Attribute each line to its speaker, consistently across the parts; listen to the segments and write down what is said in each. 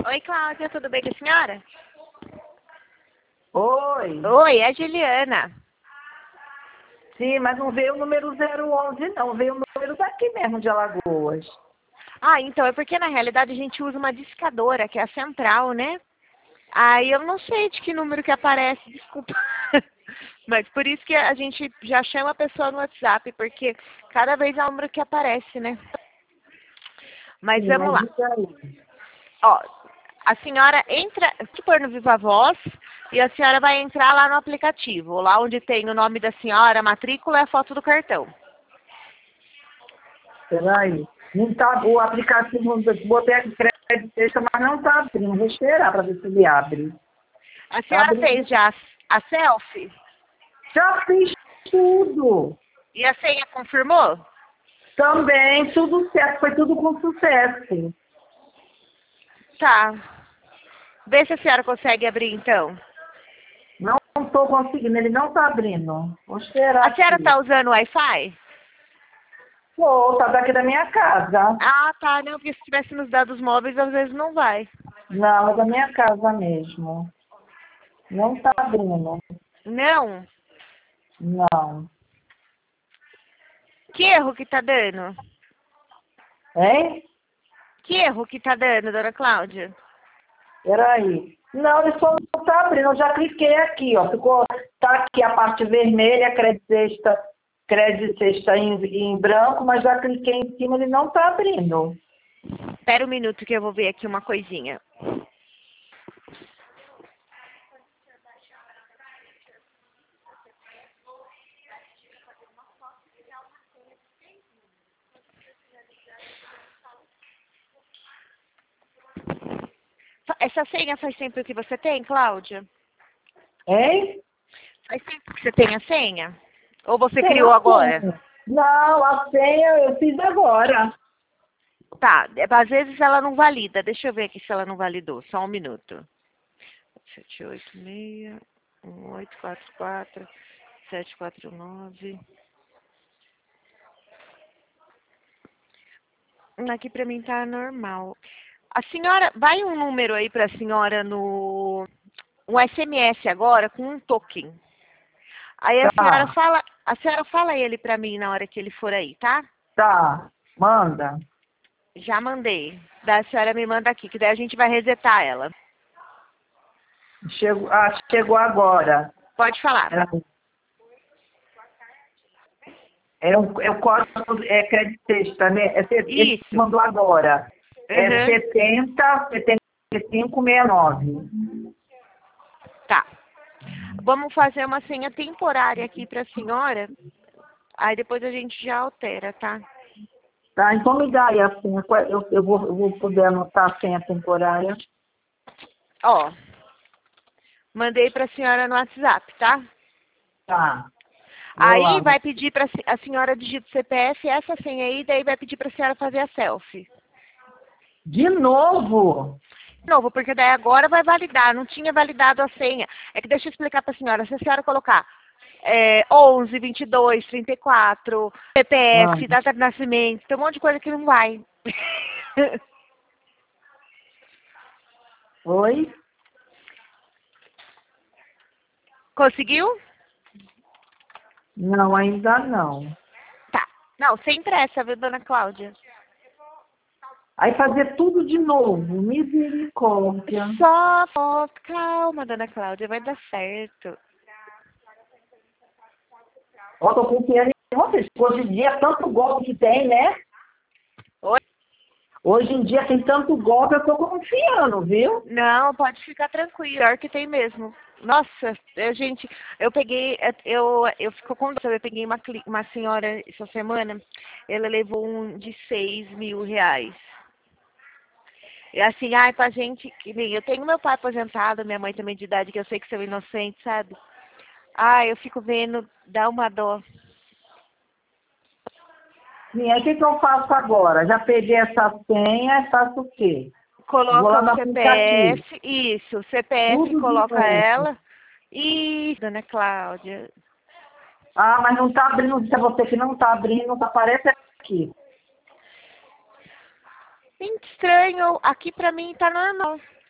Speaker 1: Oi, Cláudia, tudo bem com a senhora?
Speaker 2: Oi.
Speaker 1: Oi, é a Juliana.
Speaker 2: Sim, mas não veio o número 011, não. Veio o número daqui mesmo, de Alagoas.
Speaker 1: Ah, então, é porque na realidade a gente usa uma discadora, que é a central, né? Aí eu não sei de que número que aparece, desculpa. Mas por isso que a gente já chama a pessoa no WhatsApp, porque cada vez é o número que aparece, né? Mas
Speaker 2: Sim,
Speaker 1: vamos
Speaker 2: mas
Speaker 1: lá.
Speaker 2: isso aí.
Speaker 1: Ó, a senhora entra, se pôr no Viva Voz, e a senhora vai entrar lá no aplicativo, lá onde tem o nome da senhora, a matrícula e a foto do cartão.
Speaker 2: Peraí. Não tá, o aplicativo, botei aqui crédito extra, mas não tá abrindo. Vou esperar para ver se ele abre.
Speaker 1: A
Speaker 2: Tá
Speaker 1: senhora
Speaker 2: abrindo.
Speaker 1: fez já a selfie?
Speaker 2: Já fiz tudo.
Speaker 1: E a senha confirmou?
Speaker 2: Também, tudo certo. Foi tudo com sucesso.
Speaker 1: Tá. Vê se a senhora consegue abrir, então.
Speaker 2: Não estou conseguindo, ele não tá abrindo. Vou esperar
Speaker 1: A senhora
Speaker 2: aqui.
Speaker 1: tá usando o Wi-Fi?
Speaker 2: Pô, tá daqui da minha casa.
Speaker 1: Ah, tá. Não, porque se tivesse nos dados móveis, às vezes não vai.
Speaker 2: Não, é da minha casa mesmo. Não tá abrindo.
Speaker 1: Não?
Speaker 2: Não.
Speaker 1: Que erro que tá dando?
Speaker 2: Hein?
Speaker 1: Que erro que tá dando, dona Cláudia?
Speaker 2: Peraí. Não, ele só não tá abrindo. Eu já cliquei aqui, ó. Ficou, tá aqui a parte vermelha, crédito sexta em branco, mas já cliquei em cima, ele não tá abrindo.
Speaker 1: Espera um minuto que eu vou ver aqui uma coisinha. Essa senha faz tempo que você tem, Cláudia?
Speaker 2: Hein?
Speaker 1: Faz tempo que você tem a senha? Ou você
Speaker 2: Tem
Speaker 1: criou
Speaker 2: a
Speaker 1: agora?
Speaker 2: senha. Não, a senha eu fiz agora.
Speaker 1: Tá, às vezes ela não valida. Deixa eu ver aqui se ela não validou. Só um minuto. 786 1844 749. Aqui pra mim tá normal. A senhora, vai um número aí pra senhora no um SMS agora com um token. Aí
Speaker 2: Tá,
Speaker 1: a senhora fala ele pra mim na hora que ele for aí, tá?
Speaker 2: tá. Manda.
Speaker 1: Já mandei. Daí a senhora me manda aqui, que daí a gente vai resetar ela.
Speaker 2: Chegou agora.
Speaker 1: Pode falar.
Speaker 2: É o código crédito sexta, né? Ele
Speaker 1: Isso.
Speaker 2: mandou agora. É
Speaker 1: Uhum.
Speaker 2: 7569.
Speaker 1: Tá. Vamos fazer uma senha temporária aqui pra senhora. Aí depois a gente já altera, tá?
Speaker 2: Tá, então me dá aí a senha. Eu vou poder anotar a senha temporária.
Speaker 1: Ó, mandei pra senhora no WhatsApp, tá?
Speaker 2: Tá, vou
Speaker 1: Aí
Speaker 2: lá.
Speaker 1: vai pedir pra a senhora digita o CPF, essa senha aí, daí vai pedir pra senhora fazer a selfie.
Speaker 2: De novo?
Speaker 1: De novo, porque daí agora vai validar, não tinha validado a senha. É que deixa eu explicar pra senhora, se a senhora colocar 11, 22, 34,
Speaker 2: Ah,
Speaker 1: CPF, data de nascimento, tem um monte de coisa que não vai.
Speaker 2: oi?
Speaker 1: Conseguiu?
Speaker 2: Não, ainda não.
Speaker 1: Tá. Não, sem pressa, viu, dona Cláudia?
Speaker 2: Aí fazer tudo de novo. Misericórdia.
Speaker 1: Só foto, calma, dona Cláudia, vai dar certo.
Speaker 2: Ó, tô confiando em vocês. Hoje em dia, tanto golpe que tem, né?
Speaker 1: Oi?
Speaker 2: Hoje em dia tem tanto golpe, eu tô confiando, viu?
Speaker 1: Não, pode ficar tranquilo, pior que tem mesmo. Nossa, gente, eu peguei, eu fico com dó, eu peguei uma senhora essa semana, ela levou um de 6.000 reais. E assim, ai, pra gente, que nem eu tenho meu pai aposentado, minha mãe também de idade, que eu sei que são inocentes, sabe? Ai, eu fico vendo, dá uma dó.
Speaker 2: Sim, aí o que eu faço agora? Já peguei essa senha, faço o quê? Vou
Speaker 1: Coloca
Speaker 2: lá
Speaker 1: o
Speaker 2: no aplicativo.
Speaker 1: CPF, isso, o CPF
Speaker 2: Tudo de
Speaker 1: coloca
Speaker 2: novo.
Speaker 1: ela. E, dona Cláudia,
Speaker 2: Ah, mas não tá abrindo, se é você que não tá abrindo, não aparece aqui.
Speaker 1: muito estranho, aqui pra mim tá normal.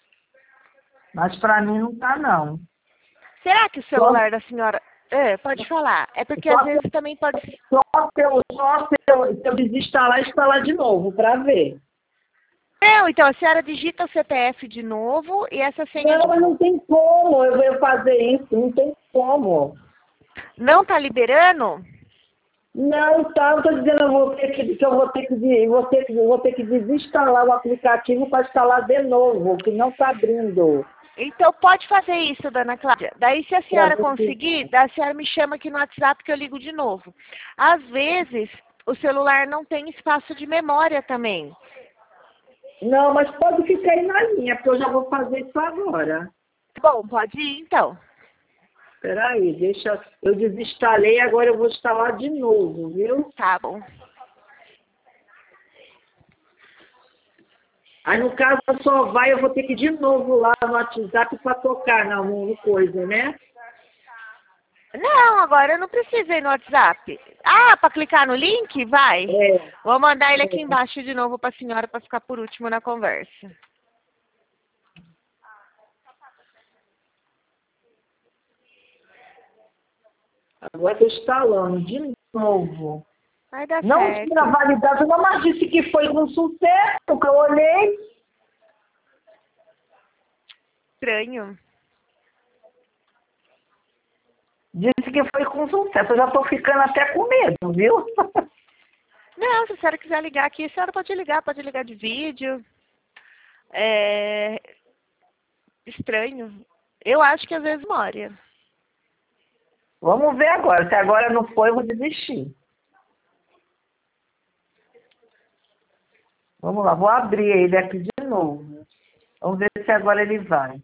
Speaker 2: Mas para mim não tá, não.
Speaker 1: Será que o celular da senhora... pode falar. É porque às vezes também pode...
Speaker 2: Se eu desinstalar e instalar de novo, para ver.
Speaker 1: Não, então a senhora digita o CPF de novo e essa senha...
Speaker 2: Não, mas não tem como eu fazer isso, não tem como.
Speaker 1: Não tá liberando?
Speaker 2: Não, tá, eu tô dizendo que eu vou ter que desinstalar o aplicativo para instalar de novo, que não está abrindo.
Speaker 1: Então pode fazer isso, dona Cláudia. Daí se a senhora
Speaker 2: Pra ver
Speaker 1: conseguir, daí a senhora me chama aqui no WhatsApp que eu ligo de novo. Às vezes o celular não tem espaço de memória também.
Speaker 2: Não, mas pode ficar aí na linha, porque eu já vou fazer isso agora.
Speaker 1: Bom, pode ir então.
Speaker 2: Espera aí, eu desinstalei, agora eu vou instalar de novo, viu?
Speaker 1: Tá bom.
Speaker 2: Aí no caso só vai, eu vou ter que ir de novo lá no WhatsApp para tocar no coisa, né?
Speaker 1: Não, agora eu não preciso ir no WhatsApp. Ah, para clicar no link? Vai.
Speaker 2: É.
Speaker 1: Vou mandar ele aqui embaixo de novo para a senhora para ficar por último na conversa.
Speaker 2: Agora estou instalando de novo.
Speaker 1: Vai dar
Speaker 2: Não
Speaker 1: certo.
Speaker 2: tinha validade, não, mas disse que foi um sucesso, que eu olhei.
Speaker 1: Estranho.
Speaker 2: Disse que foi com sucesso. Eu já estou ficando até com medo, viu?
Speaker 1: Não, se a senhora quiser ligar aqui, a senhora pode ligar de vídeo. É estranho. Eu acho que às vezes demora.
Speaker 2: Vamos ver agora. Se agora não foi, eu vou desistir. Vamos lá, vou abrir ele aqui de novo. Vamos ver se agora ele vai.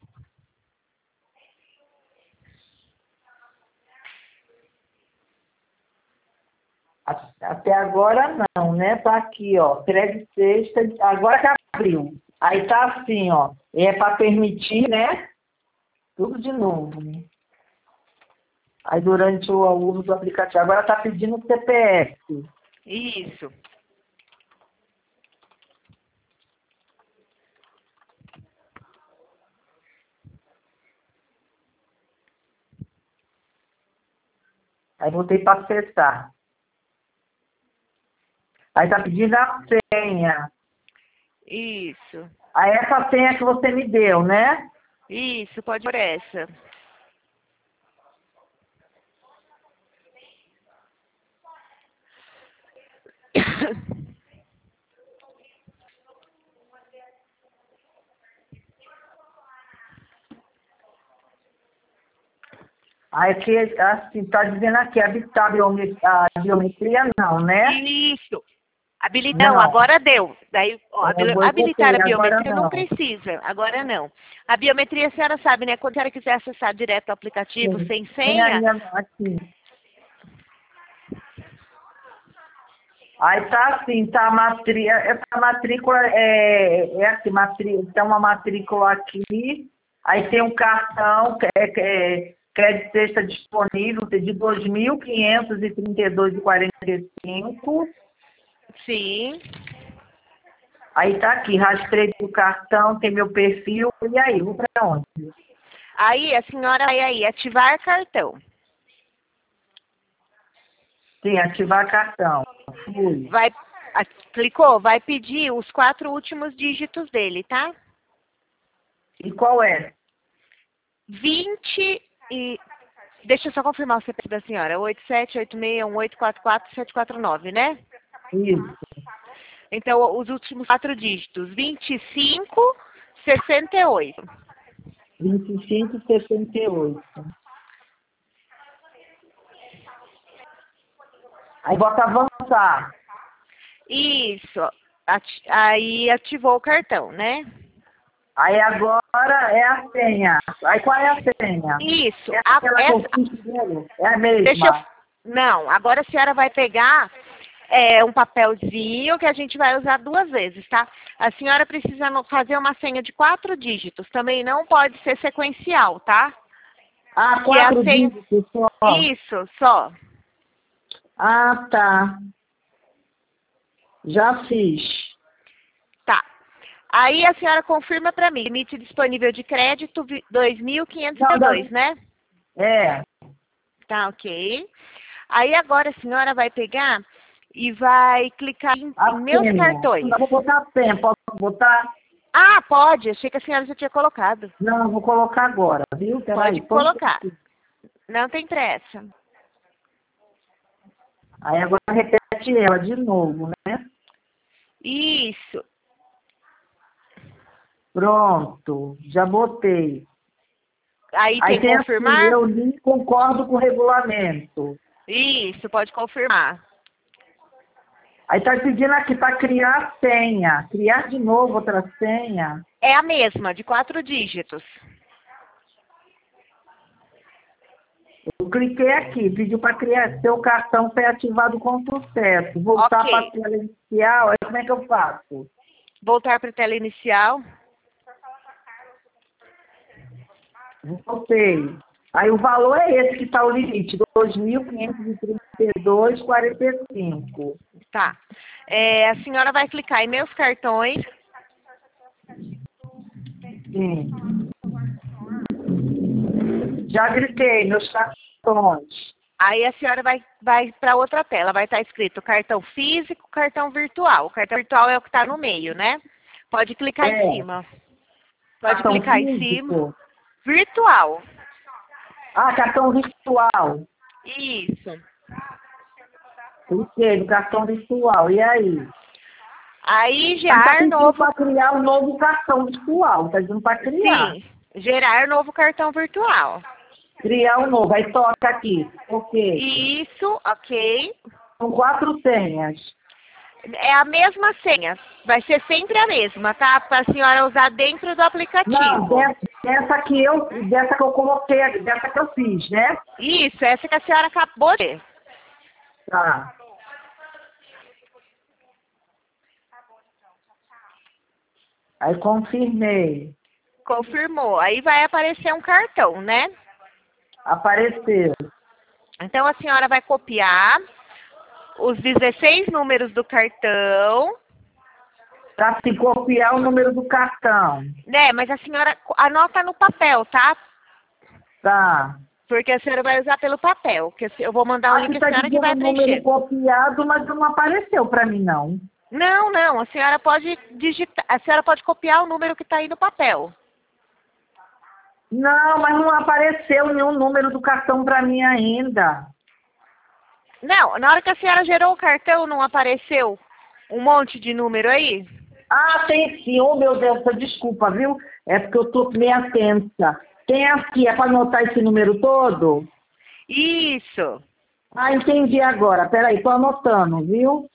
Speaker 2: Até agora não, né? Tá aqui, ó. Crédito sexta. Agora que abriu. Aí tá assim, ó. É para permitir, né? Tudo de novo. Aí durante o uso do aplicativo. Agora tá pedindo o CPF.
Speaker 1: Isso.
Speaker 2: Aí voltei para acessar. Aí tá pedindo a senha.
Speaker 1: Isso.
Speaker 2: Aí essa senha que você me deu, né?
Speaker 1: Isso, pode por essa.
Speaker 2: Aí aqui, assim, tá dizendo aqui, habilitar a biometria não, né?
Speaker 1: Isso. Não,
Speaker 2: Não.
Speaker 1: agora deu. Daí, ó,
Speaker 2: Eu
Speaker 1: habilitar
Speaker 2: boicotei,
Speaker 1: a
Speaker 2: agora
Speaker 1: biometria não
Speaker 2: não.
Speaker 1: precisa. Agora não. A biometria, a senhora sabe, né? Quando a senhora quiser acessar direto o aplicativo
Speaker 2: Sim.
Speaker 1: sem
Speaker 2: Tem a
Speaker 1: senha,
Speaker 2: minha aqui. Aí tá assim, tá a matrícula, essa matrícula é assim, tem uma matrícula aqui, aí tem um cartão, crédito extra disponível, de 2.532,45.
Speaker 1: sim.
Speaker 2: Aí tá aqui, rastreio do cartão, tem meu perfil, e aí, vou pra onde?
Speaker 1: Aí a senhora vai aí, ativar cartão.
Speaker 2: Sim, ativar cartão. Fui.
Speaker 1: Vai, clicou, vai pedir os 4 últimos dígitos dele, tá?
Speaker 2: E qual é?
Speaker 1: 20 e... Deixa eu só confirmar o CPF da senhora. 878618444749, né?
Speaker 2: Isso,
Speaker 1: Então, os últimos 4 dígitos. 2568.
Speaker 2: 25,68. Aí bota avançar.
Speaker 1: Isso. Aí ativou o cartão, né?
Speaker 2: Aí agora é a senha. Aí qual é a senha?
Speaker 1: Isso.
Speaker 2: É aquela que eu fiz dele? É a mesma.
Speaker 1: Deixa eu... Não, agora a senhora vai pegar um papelzinho que a gente vai usar 2 vezes, tá? A senhora precisa fazer uma senha de 4 dígitos. Também não pode ser sequencial, tá?
Speaker 2: Ah,
Speaker 1: Que é a
Speaker 2: 4
Speaker 1: senha...
Speaker 2: dígitos só.
Speaker 1: Isso, só.
Speaker 2: Ah, tá. Já fiz.
Speaker 1: Tá. Aí a senhora confirma para mim, limite disponível de crédito 2.502, né?
Speaker 2: É.
Speaker 1: Tá, ok. Aí agora a senhora vai pegar e vai clicar em meus cartões.
Speaker 2: Não, vou botar a senha, posso botar?
Speaker 1: Ah, pode. Achei que a senhora já tinha colocado.
Speaker 2: Não, vou colocar agora, viu?
Speaker 1: Pode colocar. Não tem pressa.
Speaker 2: Aí agora repete ela de novo, né?
Speaker 1: Isso.
Speaker 2: Pronto, já botei.
Speaker 1: Aí tem confirmar?
Speaker 2: Assim, eu li e concordo com o regulamento.
Speaker 1: Isso, pode confirmar.
Speaker 2: Aí tá pedindo aqui para criar senha. Criar de novo outra senha.
Speaker 1: É a mesma, de 4 dígitos.
Speaker 2: Eu cliquei aqui, pediu para criar. Seu cartão foi ativado com sucesso. Voltar para a tela inicial, aí como é que eu faço?
Speaker 1: Voltar para a tela inicial.
Speaker 2: Voltei. Aí o valor é esse que está o limite, 2.532,45.
Speaker 1: Tá. A senhora vai clicar em meus cartões.
Speaker 2: Sim. Já cliquei, meus cartões.
Speaker 1: Aí a senhora vai para outra tela. Vai estar escrito cartão físico, cartão virtual. O cartão virtual é o que está no meio, né? Pode clicar em cima. Pode
Speaker 2: cartão
Speaker 1: clicar
Speaker 2: físico?
Speaker 1: em cima. Virtual.
Speaker 2: Ah, cartão virtual.
Speaker 1: Isso.
Speaker 2: Cliquei no cartão virtual. E aí?
Speaker 1: Aí gerar novo.
Speaker 2: Para criar um novo cartão virtual. Está dizendo para criar.
Speaker 1: Sim. Gerar novo cartão virtual.
Speaker 2: Criar um novo. Aí toca aqui. Ok.
Speaker 1: Isso, ok.
Speaker 2: São 4 senhas.
Speaker 1: É a mesma senha. Vai ser sempre a mesma, tá? Para a senhora usar dentro do aplicativo.
Speaker 2: Não, dessa que eu coloquei, dessa que eu fiz, né?
Speaker 1: Isso, essa que a senhora acabou de.
Speaker 2: Tá. Aí confirmei.
Speaker 1: Confirmou. Aí vai aparecer um cartão, né?
Speaker 2: Apareceu.
Speaker 1: Então a senhora vai copiar os 16 números do cartão.
Speaker 2: Para se copiar o número do cartão.
Speaker 1: Né, mas a senhora anota no papel, tá?
Speaker 2: Tá.
Speaker 1: Porque a senhora vai usar pelo papel. Que eu vou mandar um link
Speaker 2: Aqui
Speaker 1: a senhora que vai
Speaker 2: o número
Speaker 1: preencher.
Speaker 2: copiado, mas não apareceu para mim, não.
Speaker 1: Não, não. A senhora pode digitar. A senhora pode copiar o número que está aí no papel.
Speaker 2: Não, mas não apareceu nenhum número do cartão para mim ainda.
Speaker 1: Não, na hora que a senhora gerou o cartão, não apareceu um monte de número aí?
Speaker 2: Ah, tem sim. Oh, meu Deus, desculpa, viu? É porque eu tô meio tensa. Tem aqui, é para anotar esse número todo?
Speaker 1: Isso.
Speaker 2: Ah, entendi agora. Peraí, tô anotando, viu?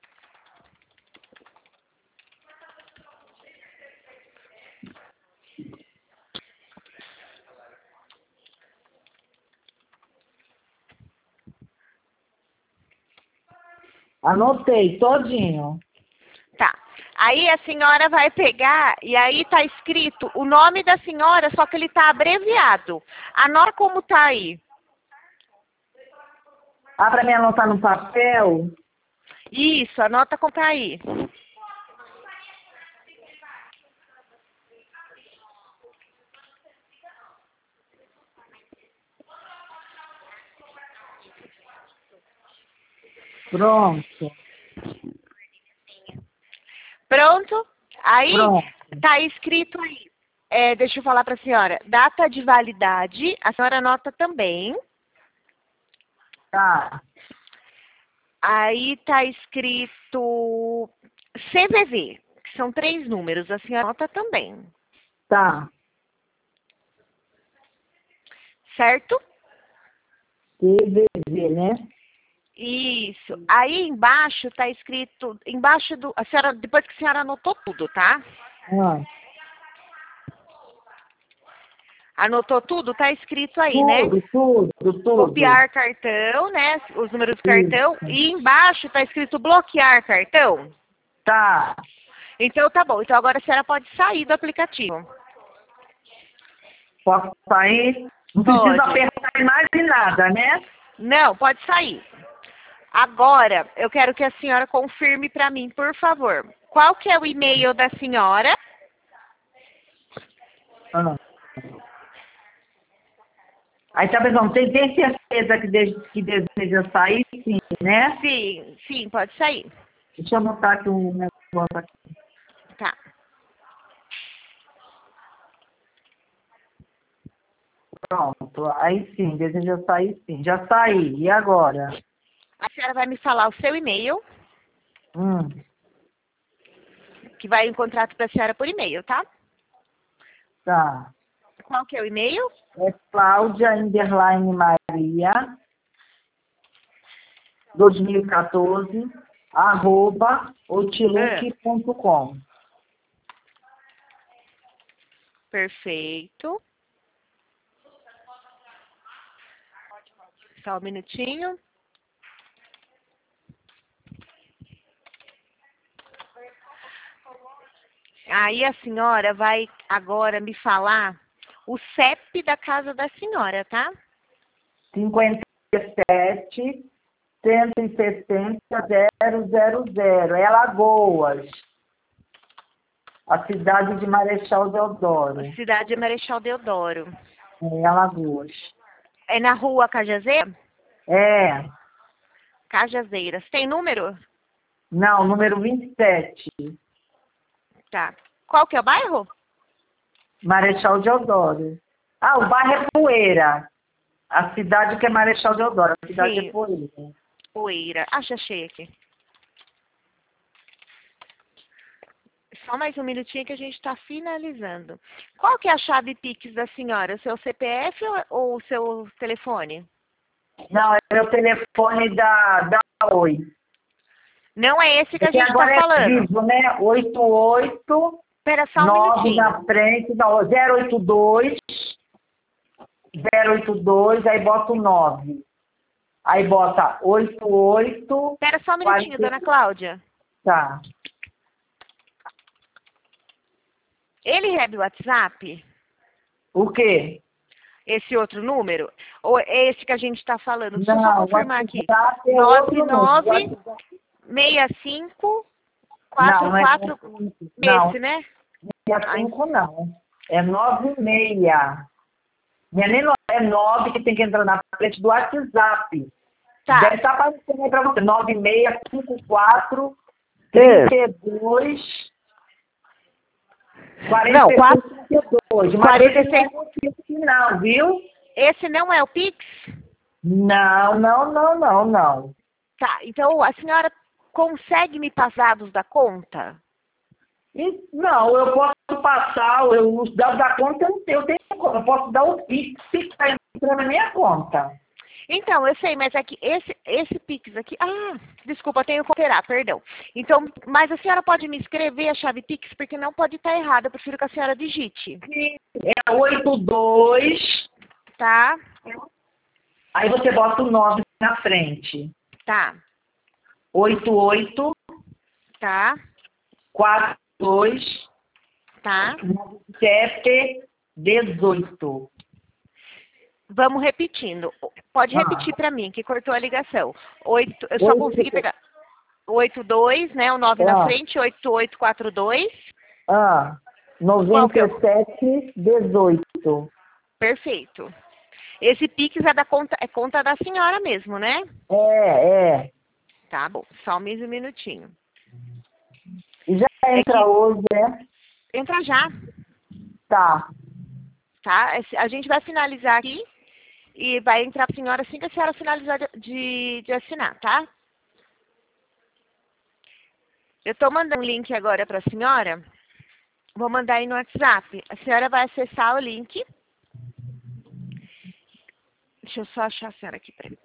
Speaker 2: Anotei todinho.
Speaker 1: Tá. Aí a senhora vai pegar e aí tá escrito o nome da senhora, só que ele tá abreviado. Anota como tá aí.
Speaker 2: Ah, para mim anotar no papel?
Speaker 1: Isso, anota como tá aí.
Speaker 2: Pronto.
Speaker 1: Pronto? Aí
Speaker 2: Pronto.
Speaker 1: tá escrito aí. Deixa eu falar para a senhora. Data de validade, a senhora anota também.
Speaker 2: Tá.
Speaker 1: Aí tá escrito CVV, que são 3 números, a senhora anota também.
Speaker 2: Tá.
Speaker 1: Certo?
Speaker 2: CVV, né?
Speaker 1: Isso. Aí embaixo tá escrito, embaixo do, a senhora, depois que a senhora anotou tudo, tá?
Speaker 2: Ah.
Speaker 1: Anotou tudo? Tá escrito aí, né?
Speaker 2: Tudo.
Speaker 1: Copiar cartão, né? Os números do cartão. E embaixo tá escrito bloquear cartão.
Speaker 2: Tá.
Speaker 1: Então tá bom. Então agora a senhora pode sair do aplicativo.
Speaker 2: Posso sair? Não
Speaker 1: Pode.
Speaker 2: precisa apertar mais de nada, né?
Speaker 1: Não, pode sair. Agora, eu quero que a senhora confirme para mim, por favor. Qual que é o e-mail da senhora?
Speaker 2: Ah. Aí tá pensando, tem certeza que deseja sair? Sim, né?
Speaker 1: Sim, sim, pode sair.
Speaker 2: Deixa eu anotar aqui um negócio aqui.
Speaker 1: Tá.
Speaker 2: Pronto. Aí sim, deseja sair sim. Já saí. E agora?
Speaker 1: A senhora vai me falar o seu e-mail,
Speaker 2: Hum,
Speaker 1: que vai em contrato para a senhora por e-mail, tá?
Speaker 2: tá.
Speaker 1: Qual que é o e-mail?
Speaker 2: É Cláudia _ Maria 2014 @outlook.com.
Speaker 1: Perfeito. Só um minutinho. Aí a senhora vai agora me falar o CEP da casa da senhora, tá?
Speaker 2: 57 160 000. É Alagoas. A cidade de Marechal Deodoro.
Speaker 1: Cidade de Marechal Deodoro.
Speaker 2: É Alagoas.
Speaker 1: É na rua Cajazeira?
Speaker 2: É.
Speaker 1: Cajazeiras. Tem número?
Speaker 2: Não, número 27.
Speaker 1: Tá. Qual que é o bairro?
Speaker 2: Marechal Deodoro. Ah, o bairro é Poeira. A cidade que é Marechal Deodoro. A cidade é
Speaker 1: Sim,
Speaker 2: Poeira.
Speaker 1: Poeira. Ah, já achei aqui. Só mais um minutinho que a gente está finalizando. Qual que é a chave Pix da senhora? O seu CPF ou o seu telefone?
Speaker 2: Não, é o telefone da Oi.
Speaker 1: Não é esse que a
Speaker 2: Porque
Speaker 1: gente está
Speaker 2: agora é
Speaker 1: falando.
Speaker 2: vivo, né? 88
Speaker 1: Espera só um
Speaker 2: 9
Speaker 1: minutinho.
Speaker 2: na frente. Não, 082, aí bota o 9. Aí bota 88,
Speaker 1: Espera só um minutinho,
Speaker 2: 40.
Speaker 1: dona Cláudia.
Speaker 2: Tá.
Speaker 1: Ele recebe o WhatsApp?
Speaker 2: O quê?
Speaker 1: Esse outro número? Ou é esse que a gente está falando? Deixa eu só
Speaker 2: Não, o
Speaker 1: confirmar aqui.
Speaker 2: WhatsApp é outro número.
Speaker 1: 99 65
Speaker 2: Não, não é
Speaker 1: 44.
Speaker 2: 65. Não,
Speaker 1: Esse, né? Ai,
Speaker 2: 65 não. É 96. Não é nem é 9 que tem que entrar na frente do WhatsApp.
Speaker 1: tá.
Speaker 2: Deve estar aparecendo aí para você. 9654
Speaker 1: É.
Speaker 2: 32
Speaker 1: Não,
Speaker 2: 46 32. Mas esse não é
Speaker 1: 46.
Speaker 2: o Pix, não, viu?
Speaker 1: Esse não é o Pix?
Speaker 2: Não, não, não, não, não.
Speaker 1: Tá, então a senhora consegue me passar dados da conta?
Speaker 2: Não, eu posso passar os dados da conta, eu tenho como. Eu posso dar o Pix que está entrando na minha conta.
Speaker 1: Então, eu sei, mas é que esse Pix aqui... Ah, desculpa, eu tenho que operar, perdão. Então, mas a senhora pode me escrever a chave Pix, porque não pode estar errada. Eu prefiro que a senhora digite.
Speaker 2: É 82,
Speaker 1: Tá?
Speaker 2: aí você bota o 9 na frente.
Speaker 1: Tá.
Speaker 2: 88
Speaker 1: Tá.
Speaker 2: 42
Speaker 1: Tá.
Speaker 2: 7 18.
Speaker 1: Vamos repetindo. Pode
Speaker 2: Ah,
Speaker 1: repetir para mim, que cortou a ligação. Eu só consegui pegar 82, né? O 9 na frente, 8842. Qual que é?
Speaker 2: 97 18.
Speaker 1: Perfeito. Esse Pix é da conta, é conta da senhora mesmo, né?
Speaker 2: É.
Speaker 1: Tá bom, só mais um minutinho.
Speaker 2: E já
Speaker 1: É
Speaker 2: entra
Speaker 1: que
Speaker 2: hoje, né?
Speaker 1: entra já,
Speaker 2: Tá.
Speaker 1: tá? A gente vai finalizar aqui e vai entrar a senhora assim que a senhora finalizar de assinar, tá? Eu tô mandando um link agora para a senhora. Vou mandar aí no WhatsApp. A senhora vai acessar o link. Deixa eu só achar a senhora aqui. Peraí.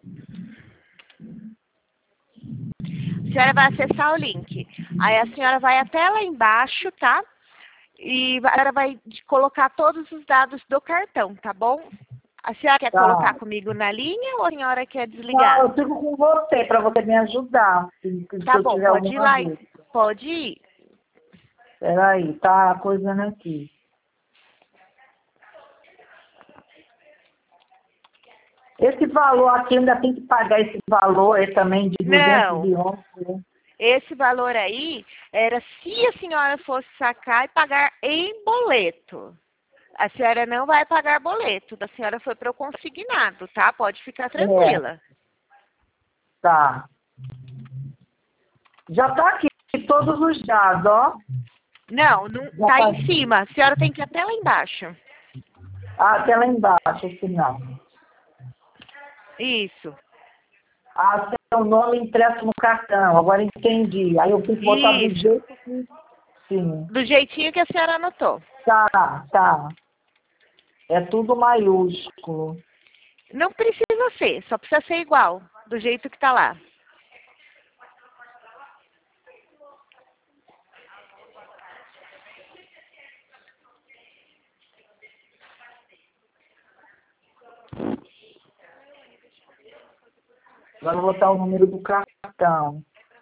Speaker 1: A senhora vai acessar o link. Aí a senhora vai até lá embaixo, tá? E a senhora vai colocar todos os dados do cartão, tá bom? A senhora quer colocar
Speaker 2: Tá.
Speaker 1: comigo na linha ou a senhora quer
Speaker 2: Não,
Speaker 1: desligar?
Speaker 2: eu fico com você para você me ajudar. Se
Speaker 1: Tá
Speaker 2: eu
Speaker 1: bom,
Speaker 2: tiver
Speaker 1: pode ir
Speaker 2: alguma
Speaker 1: lá.
Speaker 2: dúvida.
Speaker 1: Pode ir.
Speaker 2: Peraí, tá coisando aqui. Esse valor aqui ainda tem que pagar esse valor aí também de
Speaker 1: Não.
Speaker 2: 211, né?
Speaker 1: Esse valor aí era se a senhora fosse sacar e pagar em boleto. A senhora não vai pagar boleto. A senhora foi para o consignado, tá? Pode ficar tranquila.
Speaker 2: Tá. Já tá aqui todos os dados, ó.
Speaker 1: Não, não
Speaker 2: Já
Speaker 1: tá
Speaker 2: tá.
Speaker 1: em cima. A senhora tem que ir até lá embaixo.
Speaker 2: Ah, até lá embaixo, o final.
Speaker 1: Isso.
Speaker 2: Ah, seu nome impresso no cartão. Agora entendi. Aí eu tenho que botar do
Speaker 1: Isso.
Speaker 2: jeito que... Sim.
Speaker 1: Do jeitinho que a senhora anotou.
Speaker 2: Tá. É tudo maiúsculo.
Speaker 1: Não precisa ser, só precisa ser igual, do jeito que tá lá.
Speaker 2: Agora eu vou botar o número do cartão.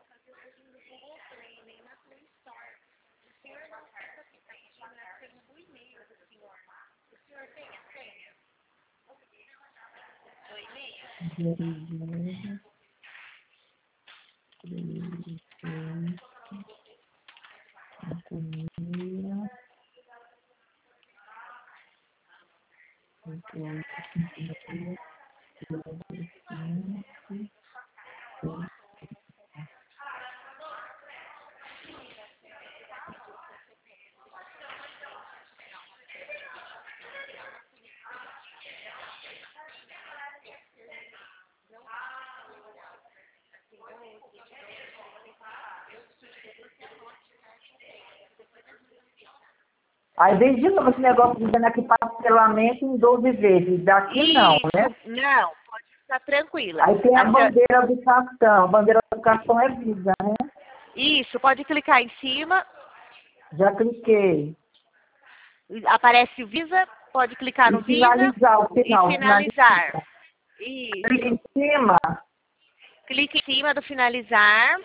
Speaker 2: Aí vem de novo esse negócio dizendo aqui parcelamento em 12 vezes. Daqui não, né?
Speaker 1: Isso, não, pode ficar tranquila.
Speaker 2: Aí tem a bandeira do cartão. A bandeira do cartão é Visa, né?
Speaker 1: Isso, pode clicar em cima,
Speaker 2: Já cliquei.
Speaker 1: aparece o Visa, pode clicar no
Speaker 2: E
Speaker 1: Visa
Speaker 2: finalizar o
Speaker 1: e
Speaker 2: final.
Speaker 1: finalizar.
Speaker 2: Clique
Speaker 1: Isso.
Speaker 2: em cima.
Speaker 1: Clique em cima do finalizar.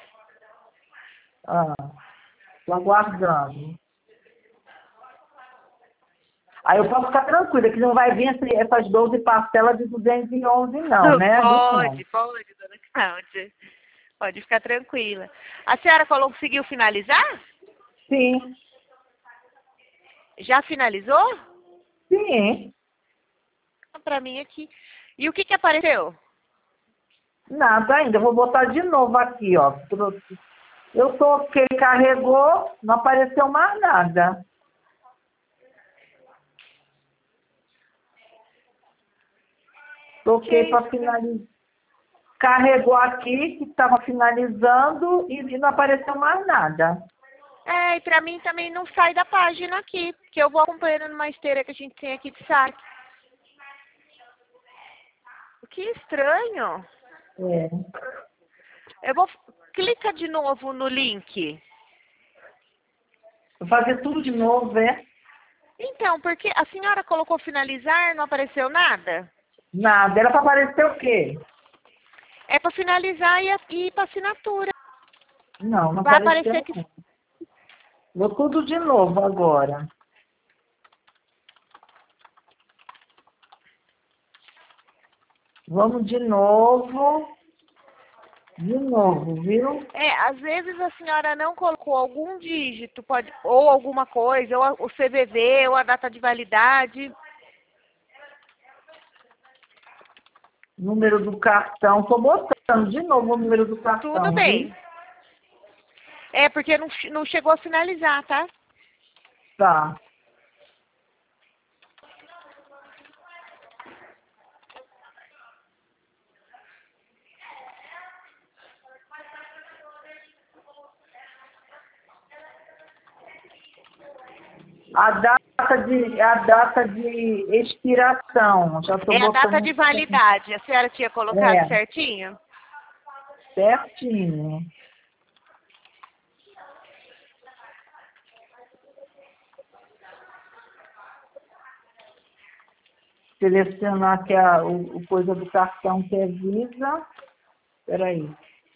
Speaker 2: Tô aguardando. Aí eu posso ficar tranquila, que não vai vir essas 12 parcelas de 211 não, né?
Speaker 1: Pode, dona Cláudia. Pode ficar tranquila. A senhora conseguiu finalizar?
Speaker 2: Sim.
Speaker 1: Já finalizou?
Speaker 2: Sim.
Speaker 1: Para mim aqui. E o que apareceu?
Speaker 2: Nada ainda. Eu vou botar de novo aqui, ó. Eu toquei, carregou, não apareceu mais nada. Toquei para finalizar. Carregou aqui, que estava finalizando, e não apareceu mais nada.
Speaker 1: E para mim também não sai da página aqui, porque eu vou acompanhando numa esteira que a gente tem aqui de saque. Que estranho. Eu vou clicar de novo no link.
Speaker 2: Vou fazer tudo de novo, é?
Speaker 1: Então, porque a senhora colocou finalizar, não apareceu nada?
Speaker 2: Nada. Era para aparecer o quê?
Speaker 1: É para finalizar e ir para assinatura.
Speaker 2: Não
Speaker 1: Vai
Speaker 2: apareceu.
Speaker 1: aparecer que...
Speaker 2: Vou tudo de novo agora. Vamos de novo. De novo, viu?
Speaker 1: Às vezes a senhora não colocou algum dígito, pode, ou alguma coisa, ou o CVV, ou a data de validade.
Speaker 2: Número do cartão. Estou botando de novo o número do cartão.
Speaker 1: Tudo bem.
Speaker 2: Viu?
Speaker 1: Porque não chegou a finalizar, tá?
Speaker 2: Tá. A data de expiração. Já estou
Speaker 1: É a
Speaker 2: botando.
Speaker 1: data de validade. A senhora tinha colocado
Speaker 2: É.
Speaker 1: certinho?
Speaker 2: Certinho. Selecionar aqui o coisa do cartão que é Visa. Espera aí.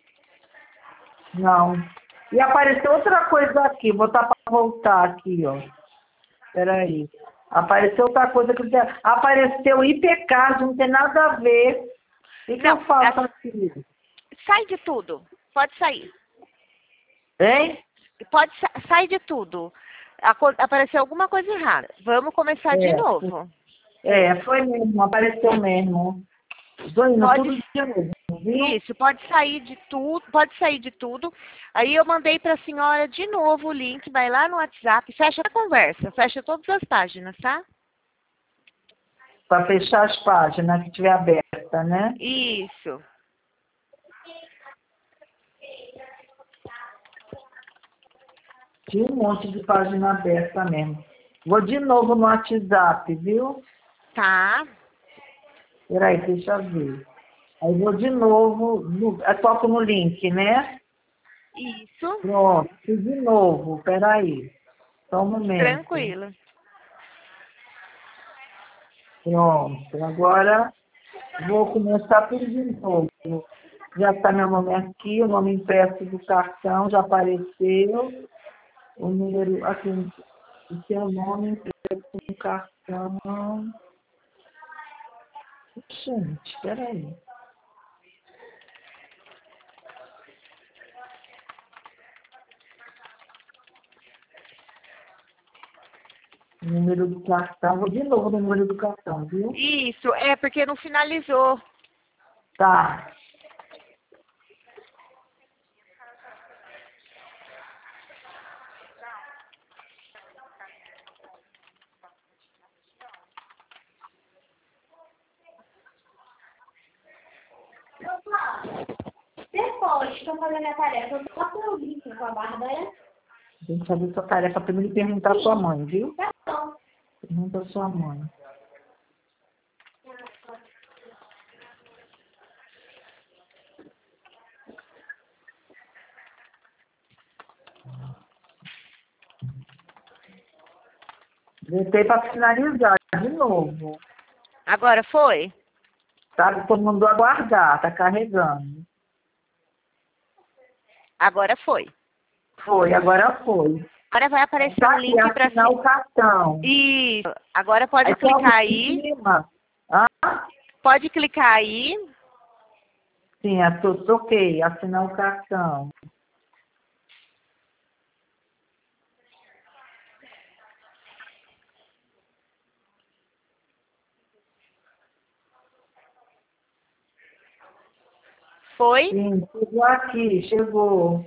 Speaker 2: Não. E apareceu outra coisa aqui. Vou botar para voltar aqui, ó. Espera aí. Apareceu outra coisa que apareceu IPCard, não tem nada a ver. O que eu faço aqui?
Speaker 1: Sai de tudo. Pode sair.
Speaker 2: Hein?
Speaker 1: Sai de tudo. Apareceu alguma coisa errada. Vamos começar de novo.
Speaker 2: Foi mesmo, apareceu mesmo. Zoina, tudo de novo, viu?
Speaker 1: Isso, pode sair de tudo. Aí eu mandei para a senhora de novo o link, vai lá no WhatsApp, fecha a conversa, fecha todas as páginas, tá?
Speaker 2: Para fechar as páginas que estiver aberta, né?
Speaker 1: Isso.
Speaker 2: Tinha um monte de página aberta mesmo. Vou de novo no WhatsApp, viu?
Speaker 1: Tá.
Speaker 2: Peraí, deixa eu ver. Aí vou de novo, toco no link, né?
Speaker 1: Isso.
Speaker 2: Pronto, de novo, peraí. Só um momento.
Speaker 1: Tranquilo.
Speaker 2: Pronto, agora vou começar tudo de novo. Já está meu nome aqui, o nome impresso do cartão, já apareceu. O número, aqui, o seu nome impresso no cartão. Gente, peraí. O número do cartão, vou de novo no número do cartão, viu?
Speaker 1: Isso, porque não finalizou.
Speaker 2: Tá.
Speaker 3: Depois que eu fazer minha tarefa, eu boto o link com a Bárbara.
Speaker 2: Tem que fazer sua tarefa primeiro e perguntar à sua mãe, viu?
Speaker 3: Tá bom.
Speaker 2: Pergunta à sua mãe. Voltei para finalizar de novo.
Speaker 1: Agora foi?
Speaker 2: Tá, todo mundo aguardar, tá carregando.
Speaker 1: Agora foi.
Speaker 2: Foi, agora foi.
Speaker 1: Agora vai aparecer
Speaker 2: Tá
Speaker 1: um
Speaker 2: aqui,
Speaker 1: link para
Speaker 2: assinar o cartão.
Speaker 1: Isso. Agora pode
Speaker 2: Aí
Speaker 1: clicar
Speaker 2: toca em
Speaker 1: aí.
Speaker 2: cima. Ah?
Speaker 1: Pode clicar aí.
Speaker 2: Sim, toquei, assinar o cartão.
Speaker 1: Foi?
Speaker 2: Sim, chegou aqui, chegou.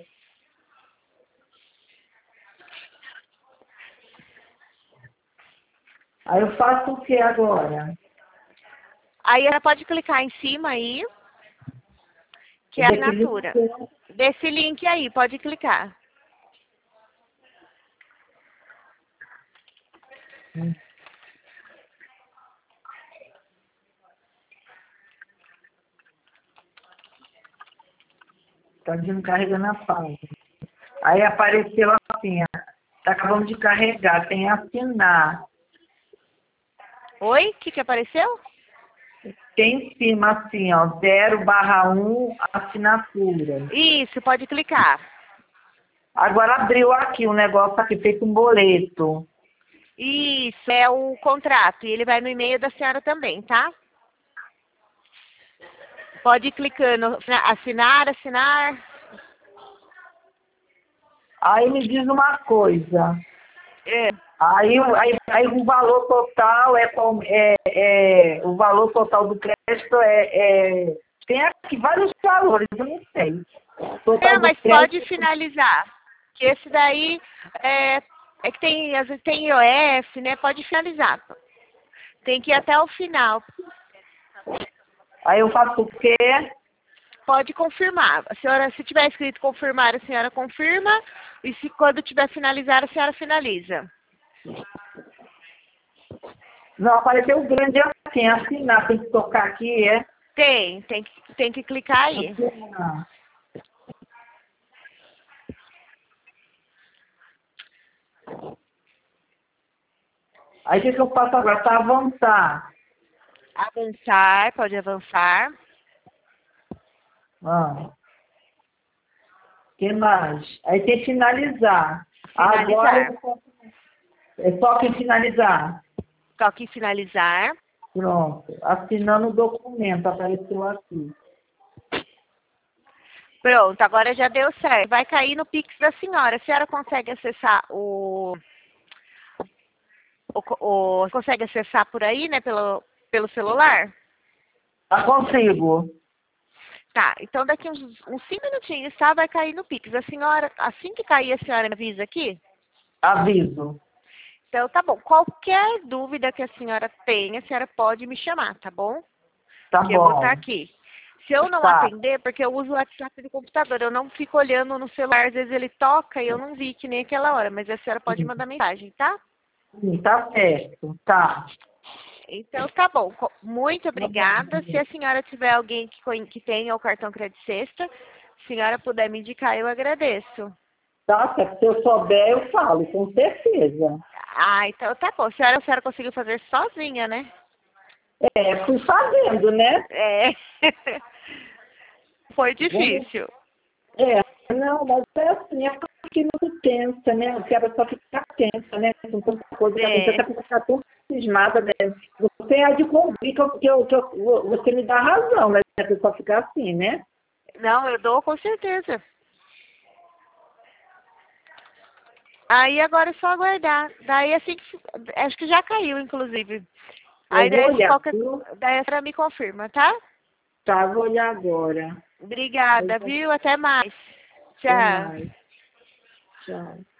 Speaker 2: Aí eu faço o que agora?
Speaker 1: Aí ela pode clicar em cima aí, que é a assinatura. Desse link aí, pode clicar.
Speaker 2: Tá vindo carregando a página. Aí apareceu assim, ó, tá acabando de carregar, tem assinar.
Speaker 1: Oi? O que apareceu?
Speaker 2: Tem em cima assim, ó, 0/1 assinatura.
Speaker 1: Isso, pode clicar.
Speaker 2: Agora abriu aqui um negócio aqui, feito um boleto.
Speaker 1: Isso, é o contrato. E ele vai no e-mail da senhora também, tá? Pode ir clicando, assinar.
Speaker 2: Aí me diz uma coisa.
Speaker 1: É.
Speaker 2: Aí o valor total o valor total do crédito tem aqui vários valores, eu não sei. Total
Speaker 1: Mas
Speaker 2: do crédito,
Speaker 1: pode finalizar. Que esse daí que tem, às vezes tem IOF, né? Pode finalizar. Tem que ir até o final.
Speaker 2: aí eu faço o quê?
Speaker 1: Pode confirmar. A senhora, se tiver escrito confirmar, a senhora confirma. E se quando tiver finalizar, a senhora finaliza.
Speaker 2: Não, apareceu grande assim, assinar, tem que tocar aqui, é?
Speaker 1: Tem que clicar aí.
Speaker 2: Assinar. Aí o que eu faço agora? Para avançar.
Speaker 1: Avançar, pode avançar.
Speaker 2: Que mais? Aí tem que finalizar.
Speaker 1: Finalizar.
Speaker 2: Agora é só que finalizar.
Speaker 1: Toque em finalizar.
Speaker 2: Pronto. Assinando o documento, apareceu aqui.
Speaker 1: Pronto, agora já deu certo. Vai cair no Pix da senhora. A senhora consegue acessar consegue acessar por aí, né, pelo celular?
Speaker 2: Consigo.
Speaker 1: Tá, então daqui uns 5 minutinhos, tá? Vai cair no Pix. A senhora, assim que cair, a senhora me avisa aqui?
Speaker 2: Aviso.
Speaker 1: Então, tá bom. Qualquer dúvida que a senhora tenha, a senhora pode me chamar, tá bom?
Speaker 2: Tá
Speaker 1: Que
Speaker 2: bom.
Speaker 1: eu vou estar aqui. Se eu não
Speaker 2: Tá.
Speaker 1: atender, porque eu uso o WhatsApp do computador, eu não fico olhando no celular, às vezes ele toca e eu não vi que nem aquela hora, mas a senhora pode mandar mensagem, tá?
Speaker 2: Sim, tá certo. Tá.
Speaker 1: Então, tá bom. Muito obrigada. Se a senhora tiver alguém que tenha o cartão Crédito Sexta, se a senhora puder me indicar, eu agradeço.
Speaker 2: Tá certo. Se eu souber, eu falo, com certeza.
Speaker 1: Ah, então tá bom. A senhora conseguiu fazer sozinha, né?
Speaker 2: Fui fazendo, né?
Speaker 1: É. Foi difícil.
Speaker 2: Não, mas é assim, eu fiquei muito tensa, né? Porque a pessoa fica tensa, né? Com tanta coisa que acontece, a pessoa fica tão cismada, né? Você há de convir você me dá razão, né? A pessoa fica assim, né?
Speaker 1: Não, eu dou com certeza. Aí agora é só aguardar. Daí assim que. Acho que já caiu, inclusive. Aí
Speaker 2: Eu vou olhar,
Speaker 1: daí a senhora me confirma, tá?
Speaker 2: tá? Vou olhar agora.
Speaker 1: Obrigada, viu? Até mais.
Speaker 2: Até
Speaker 1: Tchau.
Speaker 2: mais. Tchau.